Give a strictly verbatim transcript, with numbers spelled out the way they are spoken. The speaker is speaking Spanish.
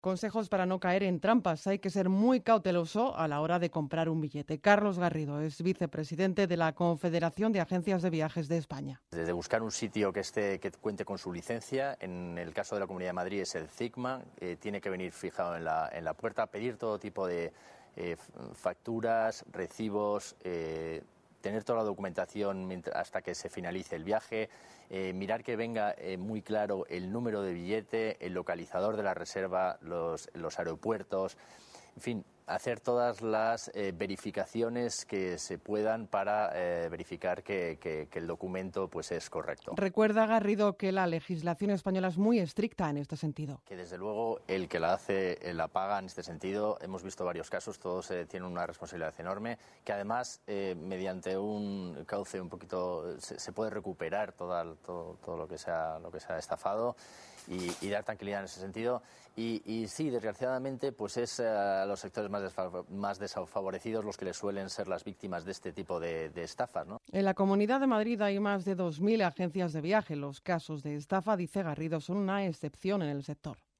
Consejos para no caer en trampas. Hay que ser muy cauteloso a la hora de comprar un billete. Carlos Garrido es vicepresidente de la Confederación de Agencias de Viajes de España. Desde buscar un sitio que esté, que cuente con su licencia, en el caso de la Comunidad de Madrid es el CICMA, eh, tiene que venir fijado en la, en la puerta, pedir todo tipo de eh, facturas, recibos, eh, tener toda la documentación mientras, hasta que se finalice el viaje, eh, mirar que venga eh, muy claro el número de billete, el localizador de la reserva, los, los aeropuertos, en fin, hacer todas las eh, verificaciones que se puedan para eh, verificar que, que, que el documento pues, es correcto. Recuerda Garrido que la legislación española es muy estricta en este sentido. Que desde luego el que la hace eh, la paga en este sentido. Hemos visto varios casos, todos eh, tienen una responsabilidad enorme, que además eh, mediante un cauce un poquito se, se puede recuperar toda, todo, todo lo que se ha, lo que se ha estafado y, y dar tranquilidad en ese sentido. Y, y sí, desgraciadamente, pues es a uh, los sectores más, más desfavorecidos los que les suelen ser las víctimas de este tipo de, de estafas, ¿no? En la Comunidad de Madrid hay más de dos mil agencias de viaje. Los casos de estafa, dice Garrido, son una excepción en el sector.